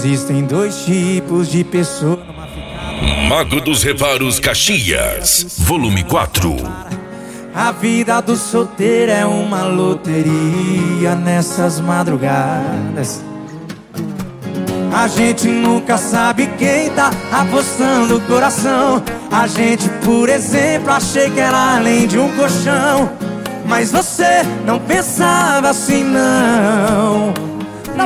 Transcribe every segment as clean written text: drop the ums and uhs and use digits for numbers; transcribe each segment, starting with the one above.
existem dois tipos de pessoa. Mago dos Reparos Caxias, volume 4. A vida do solteiro é uma loteria nessas madrugadas. A gente nunca sabe quem tá apostando o coração. A gente, por exemplo, achei que era além de um colchão. Mas você não pensava assim, não. Não.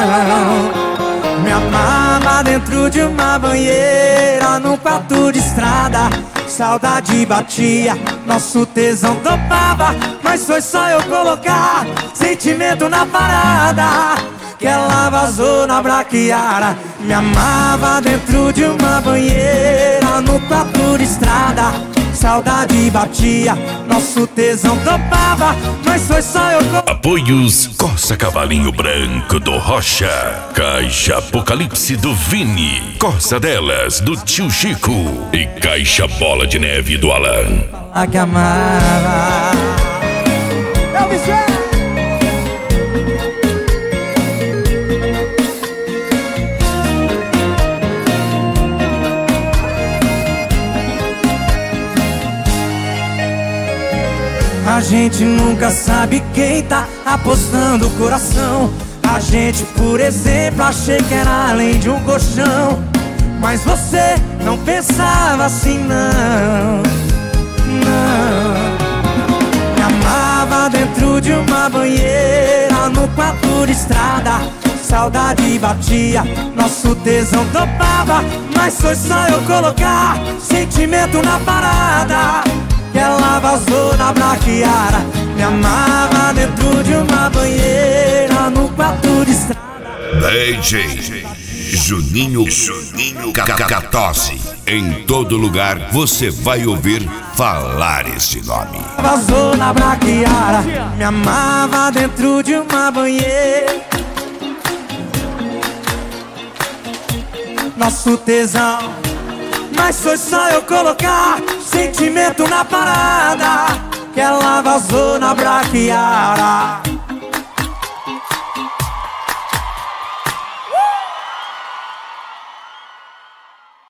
Me amava dentro de uma banheira, num quarto de estrada. Saudade batia, nosso tesão topava. Mas foi só eu colocar sentimento na parada que ela vazou na braquiara. Me amava dentro de uma banheira, no quarto de estrada. Saudade batia, nosso tesão topava. Mas foi só eu Apoios Corsa Cavalinho Branco do Rocha, Caixa Apocalipse do Vini, Corsa Delas do Tio Chico e Caixa Bola de Neve do Alan. a que amava. A gente nunca sabe quem tá apostando o coração. A gente, por exemplo, achei que era além de um colchão. Mas você não pensava assim, não. Me amava dentro de uma banheira, no quarto de estrada. Saudade batia, nosso tesão topava. Mas foi só eu colocar sentimento na parada que ela vazou na braquiara. Me amava dentro de uma banheira, no quarto de estrada. DJ Juninho Catose. Em todo lugar você vai ouvir falar este nome. Vazou na braquiara. Me amava dentro de uma banheira, nosso tesão. Mas foi só eu colocar sentimento na parada que ela vazou na braquiara.